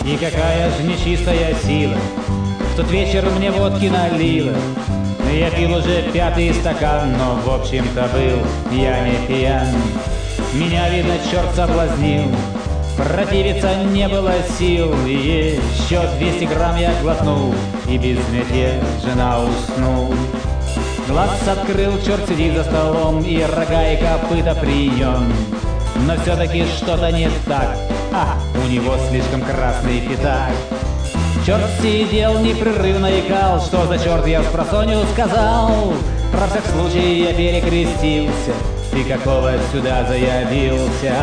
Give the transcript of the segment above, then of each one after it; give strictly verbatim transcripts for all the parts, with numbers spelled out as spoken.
И какая же нечистая сила в тот вечер мне водки налила. Я пил уже пятый стакан, но в общем-то был я не пьян. Меня, видно, черт соблазнил, противиться не было сил. И еще двести грамм я глотнул, и безмятежно уснул. Глаз открыл, черт сидит за столом, и рога и копыта при нем. Но все-таки что-то не так, а, у него слишком красный пятак. Черт сидел, непрерывно икал, что за черт я спросонью сказал. Про всяк случай я перекрестился, и какого сюда заявился.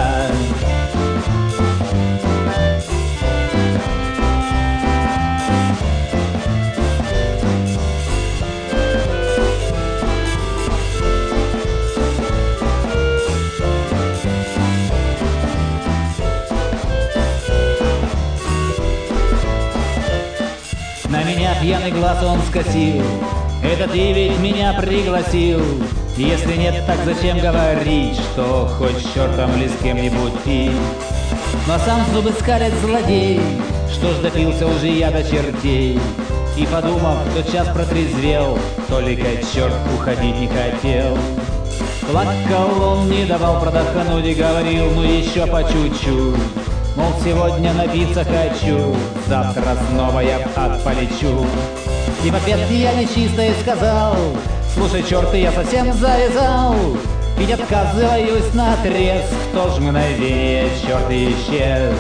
На меня пьяный глаз он скосил: это ты ведь меня пригласил? Если нет, так зачем говорить, что хоть с чертом или с кем-нибудь пить? Но сам зубы скалит злодей, что ж допился уже я до чертей. И подумав, тот час протрезвел, только черт уходить не хотел. Плакал он, не давал продохнуть и говорил: ну еще по чуть-чуть. Мол, сегодня напиться хочу, завтра снова я в ад полечу. И в ответ я нечисто сказал: слушай, черт, я совсем завязал, ведь отказываюсь наотрез. В то же мгновение черт исчез.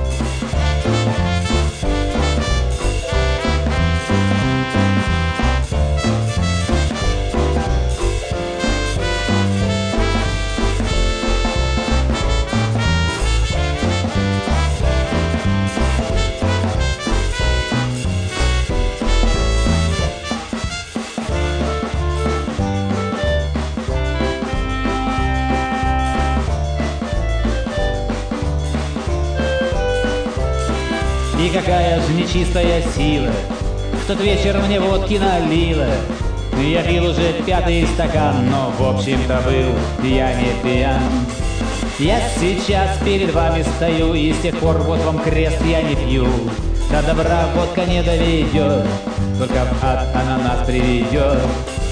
И какая же нечистая сила в тот вечер мне водки налила. Я пил уже пятый стакан, но в общем-то был я не пьян. Я сейчас перед вами стою, и с тех пор вот вам крест я не пью. До добра водка не доведет, только в ад она нас приведет.